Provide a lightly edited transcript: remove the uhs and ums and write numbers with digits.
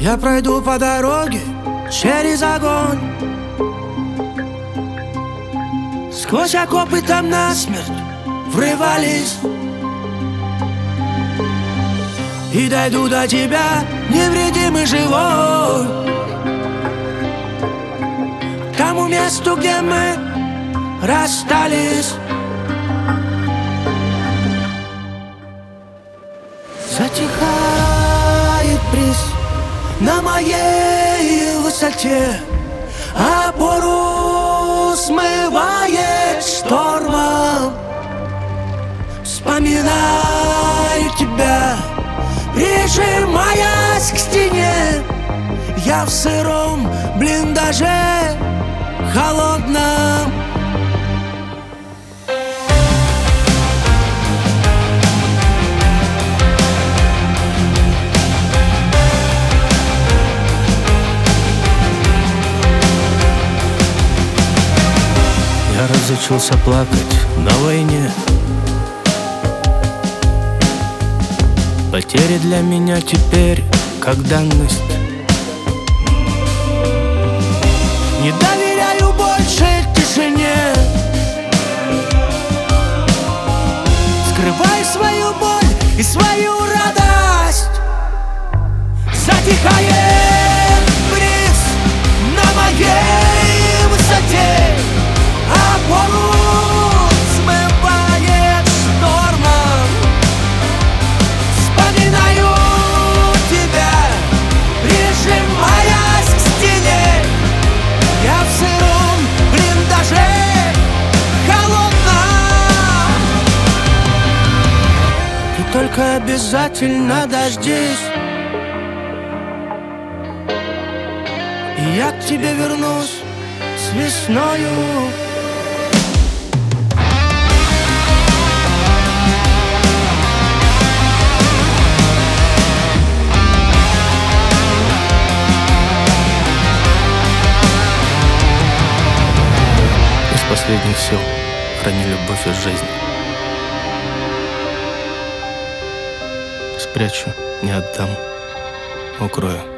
Я пройду по дороге через огонь, сквозь окопы там насмерть врывались, и дойду до тебя невредимый живой, к тому месту, где мы расстались. Затихает бриз на моей высоте, опору смывает штормом. Вспоминаю тебя, прижимаясь к стене. Я в сыром блиндаже холодном. Я разучился плакать на войне. Потери для меня теперь как данность. Не доверяю больше тишине. Скрывай свою боль и свою радость. Затихает бриз на моей высоте, опору смывает штормом. Вспоминаю тебя, прижимаясь к стене. Я в сыром блиндаже холодном. Ты только обязательно дождись, и я к тебе вернусь с весною. Из последних сил храни любовь из жизни. Спрячу, не отдам, укрою.